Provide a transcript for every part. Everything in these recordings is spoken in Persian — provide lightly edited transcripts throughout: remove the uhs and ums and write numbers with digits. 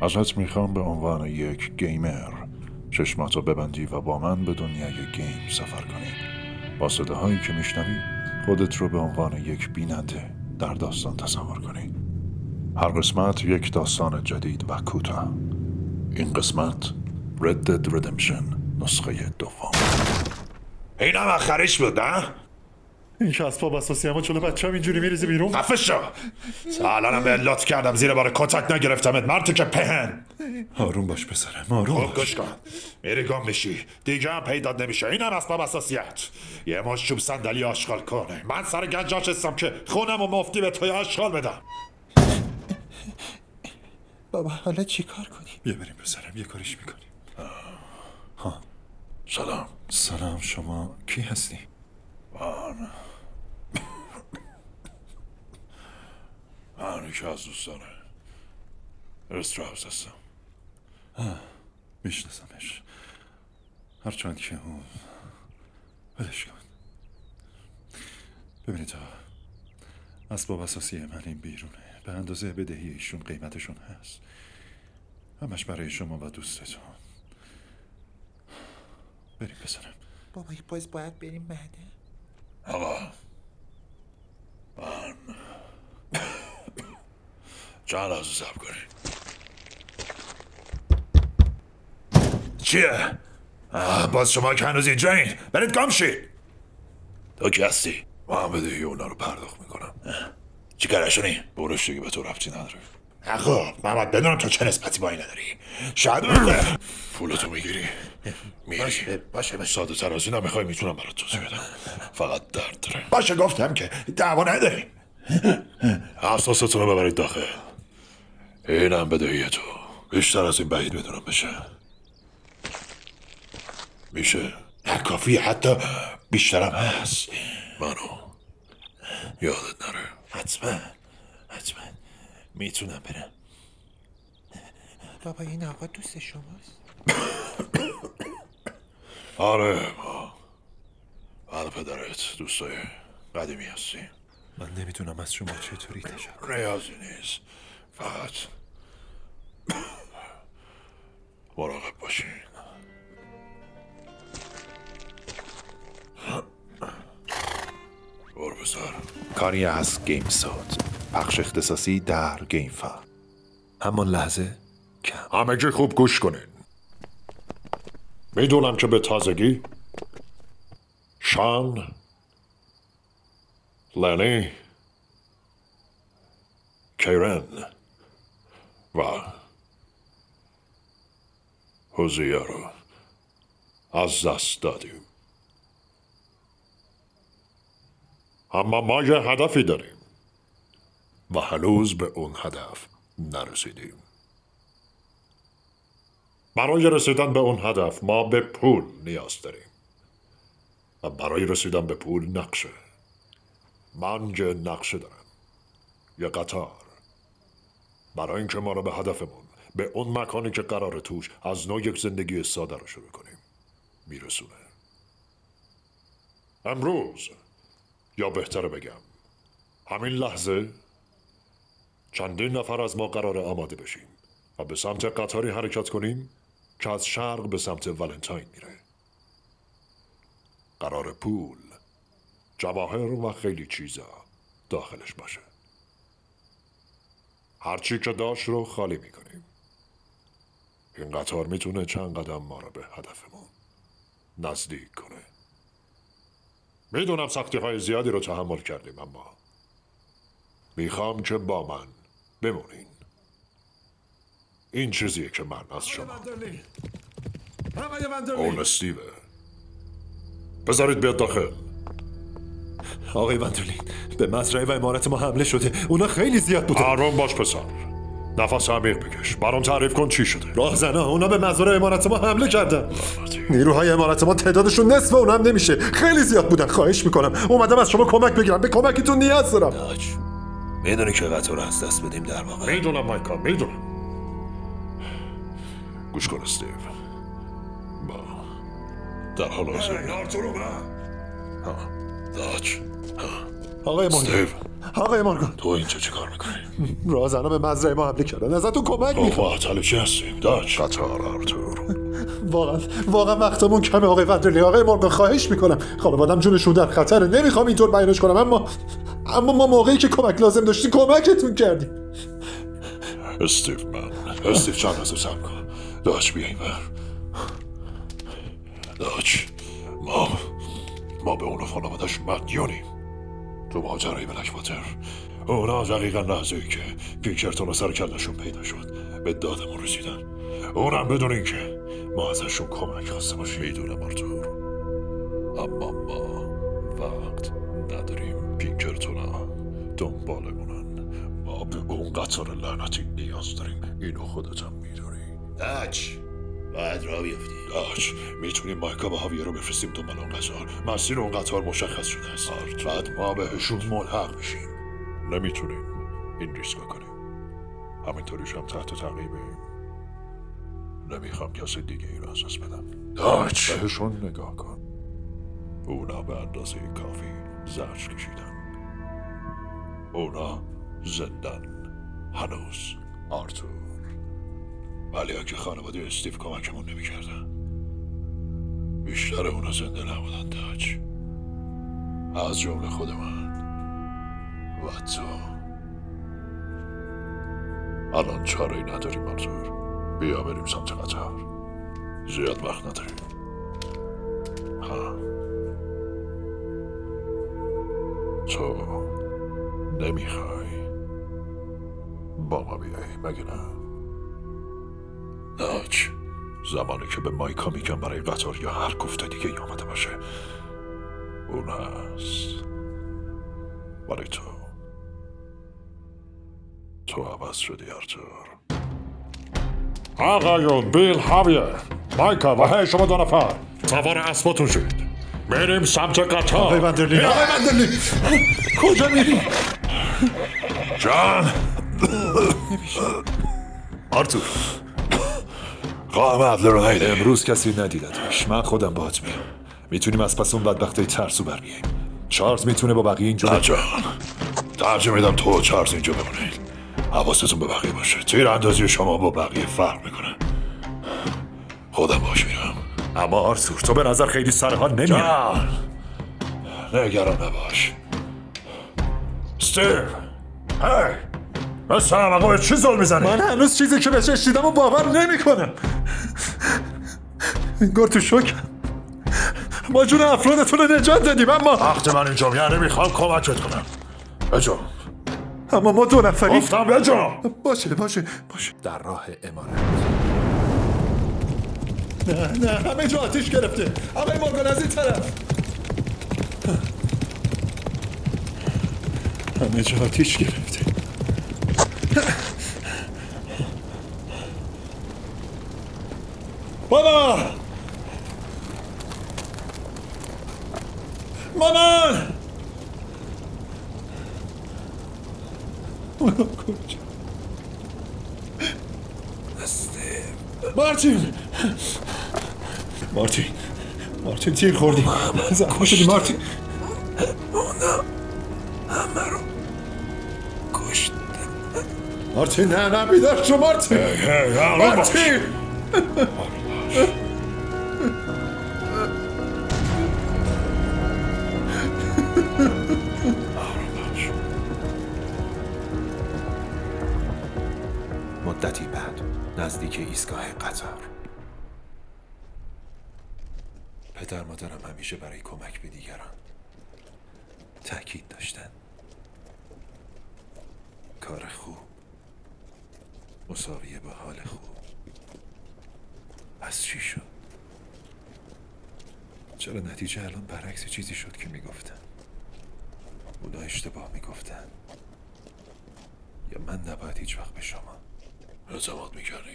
ازت میخوام به عنوان یک گیمر چشماتو ببندی و با من به دنیای گیم سفر کنی. با صداهایی که میشنوی خودت رو به عنوان یک بیننده در داستان تصور کنی. هر قسمت یک داستان جدید و کوتاه. این قسمت Red Dead Redemption نسخه دوم. این هم آخرش بود نه؟ این که اسباب اساسی اما جلو بچه هم اینجوری میریزی بیرون. خفه شو. الانم به لط کردم زیر بار کتک نگرفتمت مرتی که پهن. آروم باش پسرم، آروم خب باش. گوش کن، میری گم میشی دیگه هم پیدات نمیشه. این هم اسباب اساسیت. یه مش چوب صندلی آشغال کنه. من سر گنجاش هستم که خونم و مفتی به توی آشغال بدم. بابا حالا چی کار کنیم؟ بیا بریم پسرم، یه کاریش میکنیم. سلام. سلام، شما کی هستی؟ من یکی از دوستانه استراوز هستم. میشناسمش، هرچند که اون ولش کن. ببینید تا اسباب اساسی من این بیرونه، به اندازه بدهی ایشون قیمتشون هست، همش برای شما و دوستتون. بریم پسرم. بابا باید بریم بعده. آقا من چند لحظه صبر کنید. چیه؟ باز شما که هنوز اینجا این برید گم شید. تو کی هستی؟ من بدهی اونا رو پرداخت میکنم. چی کارشونی؟ برش دیگه به تو ربطی نداره. خب من باید بدونم تو چه نسبتی با این نداری. شاید پولتو میگیری میری. باشه ساده تر از اینم میخوای میتونم برات توضیح بدم، فقط درد داره. باشه گفتم که دعوا نداریم. اساستون رو ببرید داخل. اینم بدهی تو. بیشتر از این بعید بدونم بشه. میشه؟ نه کافی، حتی بیشترم هست. منو یادت نره. حتما میتونم برم. بابا این آقا دوست شماست؟ آره من پدرت دوستای قدیمی هستی. من نمیدونم از شما چطوری تشکر. نیازی نیست، فقط مراقب باشین. برو بسر. کاری از گیم سود، پخش اختصاصی در گیم فا. همان لحظه کم. همگی خوب گوش کنین. میدونم که به تازگی شان، لنی، کیرن و هوزیه رو از دست دادیم، اما ما یه هدفی داریم و هنوز به اون هدف نرسیدیم. برای رسیدن به اون هدف ما به پول نیاز داریم و برای رسیدن به پول نقشه. من یه نقشه دارم، یه قطار، برای اینکه ما رو به هدفمون، به اون مکانی که قرار توش از نو یک زندگی ساده رو شروع کنیم میرسونه. امروز، یا بهتره بگم همین لحظه، چندین نفر از ما قرار آماده بشیم و به سمت قطاری حرکت کنیم که از شرق به سمت ولنتاین میره. قرار پول، جواهر و خیلی چیزا داخلش باشه. هرچی که داشت رو خالی میکنیم. این قطار میتونه چند قدم ما رو به هدفمون نزدیک کنه. میدونم سختی های زیادی رو تحمل کردیم، اما میخوام که با من بمونین. این چیزیه که من از شما. اون استیوه، بذارید بیاد داخل. آقای وندرلین، به مزرعه و امارت ما حمله شده. اونا خیلی زیاد بودن. آروم باش پسر، نفس عمیق بکش. برام تعریف کن چی شده. راهزنا، اونا به مزرعه امارت ما حمله کردن. نیروهای امارت ما تعدادشون نصف اونم نمیشه، خیلی زیاد بودن. خواهش میکنم اومدم از شما کمک بگیرم، به کمکتون نیاز دارم. میدونی که قطار رو از دست بدیم در واقع. میدونم مایکل، میدونم. گوش کن استیو، با در حال حاضر داج. آقای مهندس، استیو آقای مورگان تو اینجا چه کار میکنی؟ رازنا به مزرعه ما حمله کردن ازتون کمک ما میخوام معطل چی هستیم؟ داچ قطار آرتور واقعا وقتمون کمه آقای وندرلی. آقای مورگان خواهش میکنم، خانوادم جونشون در خطره، نمیخوام اینطور بیانش کنم، اما ما موقعی که کمک لازم داشتی کمکتون کردیم. استیو چند لحظه صبر کن. داچ بیا این ور. داچ ما به اون و خانوادش مدیونیم. تو ماجرای بلک واتر اونا دقیقا لحظه ای که پینکرتون و سر کلشون پیدا شد به دادمون رسیدن، اونم بدون اینکه ما ازشون کمک خواسته باشیم. میدونم آرتور، اما ما وقت نداریم. پینکرتونا دنبالمونن. ما به اون قطار لعنتی نیاز داریم. اینو خودت هم میدونی. داچ باید را بیفتی. داچ میتونیم مایکا و هاویه رو بفرستیم دنبال اون قطار. مسیر اون قطار مشخص شده است. بعد ما بهشون ملحق میشیم. نمیتونیم این ریسک کنیم. همینطوریش هم تحت تعقیبیم. نمیخوام کسی دیگه ای رو از دست بدم. داچ بهشون نگاه کن. اونا به اندازه کافی زرج کشیدن. اونا زندن هنوز آرتور. ولی اگه خانواده استیو کمکمون نمیکردن بیشتر اونا زنده نبودن. داچ از جمله خود من و تو. الان چاره‌ای نداریم آرتور. بیا بریم سمت قطار. زیاد وقت نداریم. تو نمیخوای با ما بیایی مگه نه؟ داچ زمانی که به مایکا میگم برای قطار یا هر گفته دیگه ای آمده باشه اون هست. ولی تو عوض شدی آرتور. آقایون، بیل، هاویر، مایکا و هی شما دو نفر سوار اسباتون شید. میریم سمت قطار. آقای وندرلی کجا میری؟ جان آرتور، قائم عدل رو نیده. امروز کسی ندیدتش. من خودم باهات میام. میتونیم از پس اون بدبخته ترسو بر بیاییم. چارلز میتونه با بقیه اینجا نه جان، ترجیح میدم تو و چارلز اینجا بمونید. حواستون به بقیه باشه. تیر اندازی شما با بقیه فرق میکنه. خودم باش میرم. اما آرتور تو به نظر خیلی سرحال نمیاد. جان نگران نباش. استیو هی مثل همه به چی زل میزنی؟ من هنوز چیزی که بهش اشتیدم و باور نمی کنم. انگار تو شوک ما جون افرادتون رو نجات دادیم، اما وقت من اینجا یعنی میخوام کمکت کنم. بجام اما ما دو نفری. گفتم بجام. باشه در راه امارت. نه همه جا آتیش گرفته. آقای مورگان از این طرف. همه جا آتیش گرفته. بابا مامان مارتین تیر خوردی. زخم شدی مارتین. همه رو کشت. مارتین نه بیدار شو مارتین. مارتین مدتی بعد نزدیک ایستگاه قطار. پدر مادرم همیشه برای کمک به دیگران تأکید داشتن. کار خوب مساویه با حال خوب. پس چی شد؟ چرا نتیجه الان برعکس چیزی شد که میگفتن؟ اونا اشتباه میگفتن یا من نباید هیچ وقت به شما اعتماد میکردی؟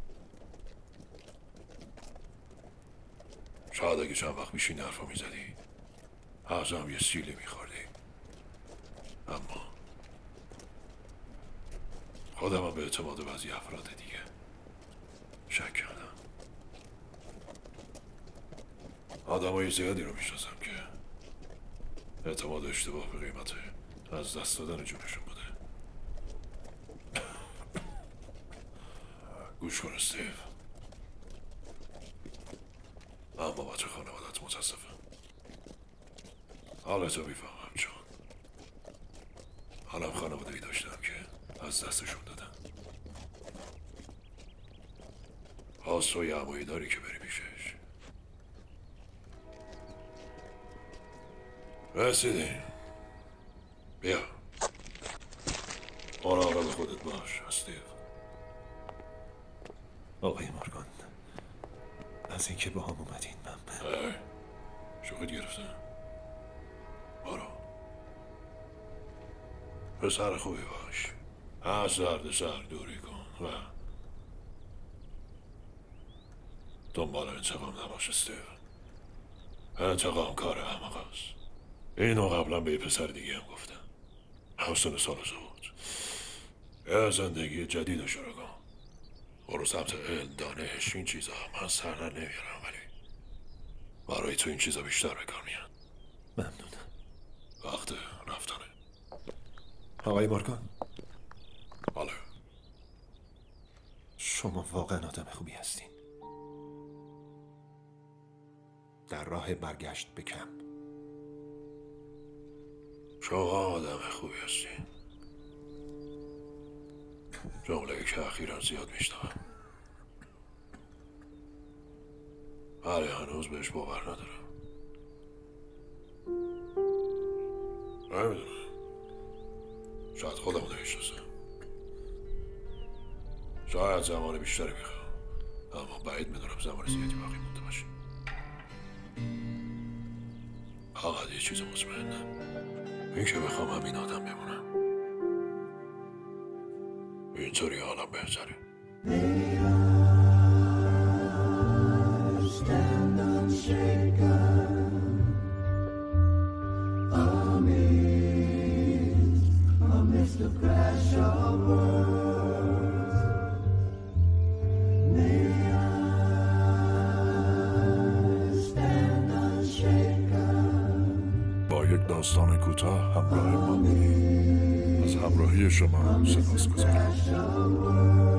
شاید اگه چند وقت میشین حرفا میزدی ازم یه سیلی میخوردی. اما خودم به اعتماد بعضی افراد دیگه شک کردم. آدمای زیادی رو میشناسم که اعتماد اشتباه به قیمت از دست دادن جونشون بوده. گوش کن استیو، اما با تو خانوادت متاسفم. حالتو میفهمم چون حالا خانواده‌ای داشتم که از دستشون دادم. پاس و یعمایی داری که بری پیشش. رسیدیم. بیا، مراقب خودت باش استیو. آقای مورگان، از اینکه با هم اومدین من شوخیت گرفتم. برو، پسر خوبی باش، از درد سر دوری کن و دنبال انتقام نباش استیو. انتقام کار احمق است. اینو قبلا به یه پسر دیگه هم گفتم. حسن سال بود. یه زندگی جدید شروع کن. برو سمت علم، دانش، این چیزا. من سر در نمیارم ولی برای تو این چیزا بیشتر به کار میاد. ممنونم. وقت رفتنه. آقای مورگان، بله. شما واقعا آدم خوبی هستین. در راه برگشت به کمپ. شما آدم خوبی هستین. جمله که اخیرا زیاد میشنوم ولی هنوز بهش باور ندارم. نمیدونم، شاید خودم نمیشناسم. شاید زمان بیشتری میخوام، اما بعید میدونم زمان زیادی باقی مونده باشه. فقط یه چیز مطمئنم، این که بخوام همین آدم بمونم. اینطوری حالم بهتره. با یک داستان کوتاه همراه ما بودید. از همراهی شما سپاسگزارم.